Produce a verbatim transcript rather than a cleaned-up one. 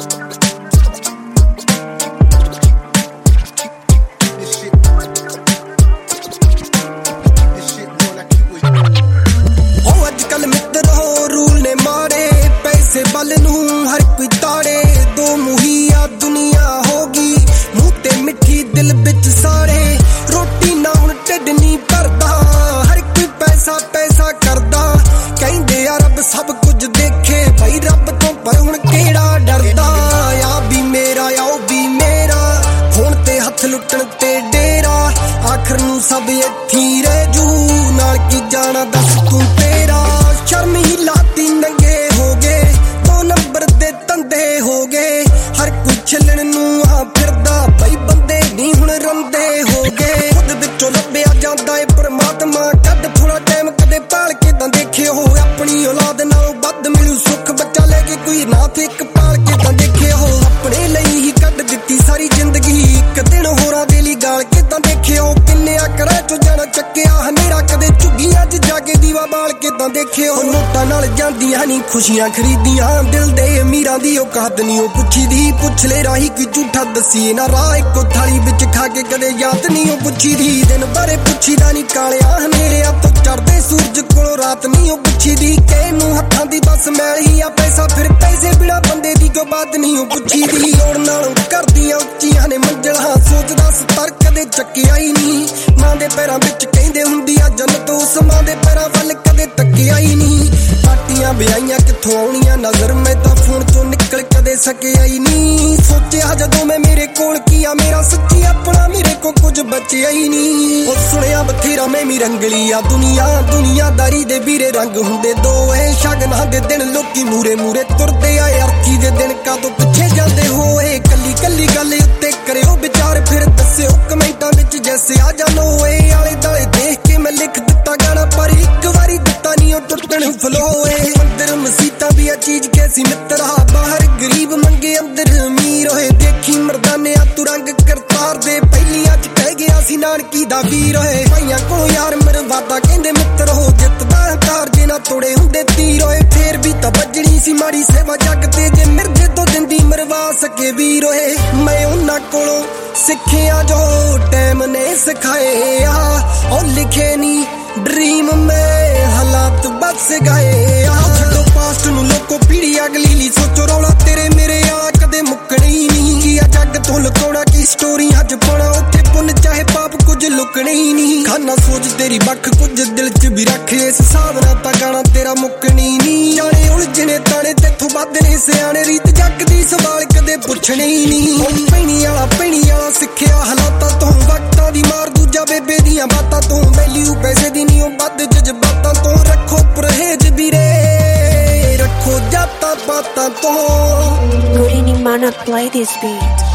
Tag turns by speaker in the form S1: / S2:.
S1: बल नूं हर कोई ताड़े दो मुहिया दुनिया होगी मुंह ते मिठी दिल बिच साड़े रोटी ना हुण ढिड नहीं भरदा हर कोई पैसा पैसा करदा कहंदे आ रब सब कुछ देखे भाई रब तो पर हुण केड़ा डरदा आ भी मेरा आ भी मेरा हुण ते हथ लुटण ते डेरा आखिर नूं सब इत्थी रह जू नाल की जाना दस तू तेरा शर्म ही लाती नंगे हो गए नंबर दे तंदे हो गए हर कोई छिलण नूं आ फिरदा भाई बंदे नहीं हुण रंदे हो गए खुद विचों लभ्या जांदा ए परमात्मा कद थोड़ा टाइम कदे पाल के तां देखे हो अपनी औलाद नालों वध मिलू सुख बच्चा लेके कोई ना फिक पाल के तां देखे हो अपने ਲਈ ही कट दित्ती सारी जिंदगी एक दिन होरां दे लई गाल के तां देखे हो किन्ने आकड़ा चों जाना ਚੱਕਿਆ ਹਨੇਰਾ कदे ਝੁੱਗੀਆਂ 'ਚ ਜਾ ਕੇ ਦੀਵਾ ਬਾਲ ਕੇ तां देखे हो ਨੋਟਾਂ ਨਾਲ ਜਾਂਦੀਆਂ ਨਹੀਂ ਖੁਸ਼ੀਆਂ ਖਰੀਦੀਆਂ ਦਿਲ ਦੇ ਅਮੀਰਾਂ ਦੀ ਔਕਾਤ ਨਹੀਂ ਉਹ ਪੁੱਛੀ ਦੀ ਪੁੱਛ ਲੈ ਰਾਹੀ ਕੋਈ ਝੂਠਾ ਦਸੀ ਨਾ ਰਾਹ ਇੱਕੋ ਥਾਲੀ ਵਿੱਚ ਖਾ ਕੇ ਕਦੇ ਯਾਦ ਨਹੀਂ ਉਹ ਪੁੱਛੀ ਦੀ ਦਿਨ ਬਾਰੇ ਪੁੱਛੀਦਾ ਨਹੀਂ ਕਾਲਿਆ ਹਨੇਰਿਆਂ ਤੋਂ ਚੜ੍ਹਦੇ ਸੂਰਜ ਕੋਲੋਂ ਰਾਤ ਨਹੀਂ ਉਹ ਪੁੱਛੀ ਦੀ ਕਿ ਨੂੰ ਹੱਥਾਂ ਦੀ ਬਸ ਮੈਲ ਹੀ ਆ ਪੈਸਾ ਫਿਰ ਪੈਸੇ ਬਿਨਾ ਬੰਦੇ ਦੀ ਕੋਈ ਬਾਤ ਨਹੀਂ ਉਹ ਪੁੱਛੀ ਦੀ ਲੋੜ ਨਾਲੋਂ ਕਰਦੀਆਂ ਉੱਚੀਆਂ ਨੇ ਮੰਜ਼ਲਾਂ ਸੋਚਦਾ ਸਤਰ ਕਦੇ ਚੱਕਿਆ ਹੀ ਨਹੀਂ ਮਾਂ ਦੇ ਪੈਰਾਂ ਵਿੱਚ ਕਹਿੰਦੇ ਹੁੰਦੀ ਆ ਜੰਨਤ ਉਸ ਮਾਂ ਦੇ ਪੈਰਾਂ ਵੱਲ ਕਦੇ ਤੱਕਿਆ ਹੀ ਨਹੀਂ ਪਾਟੀਆਂ ਵਿਆਹੀਆਂ ਕਿੱਥੋਂ ਆਉਣੀਆਂ ਨਜ਼ਰ ਮੈਂ ਤਾਂ ਫੋਨ ਤੋਂ ਨਿਕਲ ਕਦੇ ਸਕਿਆ ਹੀ ਨਹੀਂ ਸੋਚਿਆ ਜਦੋਂ ਮੈਂ ਮੇਰੇ ਕੋਲ ਕੀ ਆ ਮੇਰਾ ਸੱਚੀ ਆਪਣਾ ਮੇਰੇ ਕੋ ਕੁਝ ਬਚਿਆ ਹੀ ਨਹੀਂ ਉਹ ਸੁਣਿਆ ਬਥੇਰਾ ਮੈਂ ਵੀ ਰੰਗਲੀ ਆ ਦੁਨੀਆ ਦੁਨੀਆਦਾਰੀ ਦੇ ਵੀਰੇ ਰੰਗ ਹੁੰਦੇ ਦੋ ਏ ਸ਼ਗਨਾਂ ਦੇ ਦਿਨ ਲੋਕੀ ਮੂਰੇ ਮੂਰੇ ਤੁਰਦੇ ਆ ਅਰਥੀ ਦੇ ਦਿਨ ਕਾਦੋਂ ਪਿੱਛੇ ਜਾਂਦੇ ਹੋਏ ਕੱਲੀ ਕੱਲੀ ਗੱਲ ਉੱਤੇ ਕਰਿਓ ਵਿਚਾਰ ਫਿਰ ਦੱਸਿਓ ਕਮੈਂਟਾਂ ਵਿੱਚ ਜੈਸੇ ਆ ਜਾਨੋ ਏ ਆਲੇ ਦਾਲੇ ਦੇਖ ਕੇ ਮੈਂ ਲਿਖ ਦਿੱਤਾ ਗਾਣਾ ਪਰ ਇੱਕ ਵਾਰੀ ਦਿੱਤਾ ਨਹੀਂ ਉਹ ਟੁੱਟਣ ਫਲੋ ਏ ਮੰਦਰ ਮਸੀਤਾਂ ਵੀ ਆ ਚੀਜ਼ ਕੈਸੀ ਮਿੱਤਰਾ ਬਾਹਰ ਗਰੀਬ ਮੰਗੇ ਅੰਦਰ ਅਮੀਰ ਹੋਏ ਦੇਖੀ ਮਰਦਾਨੇ ਆ ਤੂੰ ਰੰਗ ਕਰਤਾਰ ਦੇ ਪਹਿਲੀਆਂ 'ਚ ਕਹਿ ਗਿਆ ਸੀ ਨਾਨਕੀ ਦਾ ਵੀਰ ਹੋਏ ਭਾਈਆਂ ਕੋਲੋਂ ਯਾਰ ਮਰਵਾਦਾ ਕਹਿੰਦੇ ਮਿੱਤਰ ਹੋ ਜਿੱਤਦਾ ਹੰਕਾਰ ਜੇ ਨਾ ਤੋੜੇ ਹੁੰਦੇ ਤੀਰ ਹੋਏ ਫੇਰ ਵੀ ਤਾਂ ਵੱਜਣੀ ਸੀ ਮਾੜੀ ਸੇਵਾ ਜੱਗ ਤੇ ਜੇ ਮਿਰਜੇ ਤੋਂ ਦਿੰਦੀ ਮਰਵਾ ਸਕੇ ਵੀਰ ਹੋਏ ਮੈਂ ਉਹਨਾਂ ਕੋਲੋਂ ਸਿੱਖਿਆ ਜੋ ਟਾਈਮ ਨੇ ਸਿਖਾਏ ਆ ਉਹ ਲਿਖੇ ਨਹੀਂ ਡ੍ਰੀਮ ਮੈਂ ਹਾਲਾਤ ਬਸ ਗਏ ਆ ਛੱਡੋ ਪਾਸਟ ਨੂੰ ਲੋਕੋ ਪੀੜੀ ਅਗਲੀ ਲਈ ਸੋਚੋ ਰੌਲਾ ਤੇਰੇ ਮੇਰੇ ਆ ਕਦੇ ਮੁੱਕਣੇ ਹੀ ਨਹੀਂ ਕੀ ਆ ਜੱਗ ਤੋਂ ਲੁਕਾਉਣਾ ਕੀ ਸਟੋਰੀ ਅੱਜ ਪਾਉਣਾ ਉੱਥੇ ਪੁੰਨ ਚਾਹੇ ਪਾਪ ਕੁਝ ਲੁਕਣੇ ਹੀ ਨਹੀਂ ਖਾਨਾ ਸੋਚ ਤੇਰੀ ਬੱਖ ਕੁਝ ਦਿਲ 'ਚ ਵੀ ਰੱਖ ਇਸ ਹਿਸਾਬ ਨਾਲ ਤਾਂ ਗਾਣਾ ਤੇਰਾ ਮੁੱਕਣੀ ਨਹੀਂ ਜਾਣੇ ਉਲਝਣੇ ਤਾਣੇ ਤੇਥੋਂ ਵੱਧ ਨੇ ਸਿਆਣੇ ਰੀਤ ਜੱਗ ਦੀ ਸਵਾਲ ਕਦੇ ਪੁੱਛਣੇ ਹੀ ਨਹੀਂ ਪੈਣੀ ਵਾਲਾ ਪੈਣੀ ਵਾਲਾ ਸਿੱਖਿਆ ਹਾਲਾਤਾਂ ਤੋਂ ਵਕਤਾਂ ਦੀ ਮਾਰ ਦੂਜਾ ਬੇਬੇ ਦੀਆਂ ਬਾਤਾਂ ਤੋਂ ਵੈਲਿਊ ਪੈਸੇ ਦੀ ਨਹੀਂ ਉਹ ਵੱਧ ਜਜ਼ਬਾਤਾਂ ਤੋਂ ਰੱਖੋ ਪਰਹੇਜ ਵੀਰੇ ਰੱਖੋ ਜਾਤਾਂ ਪਾਤਾਂ ਤੋਂ
S2: Good evening, man, play this beat.